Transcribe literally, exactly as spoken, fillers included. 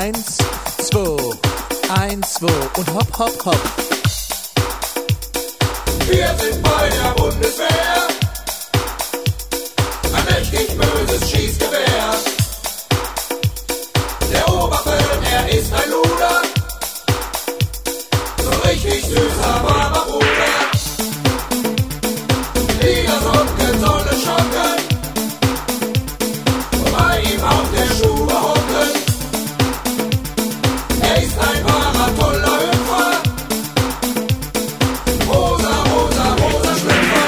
Eins, zwei, eins, zwei und hopp, hopp, hopp. Wir sind bei der Bundeswehr.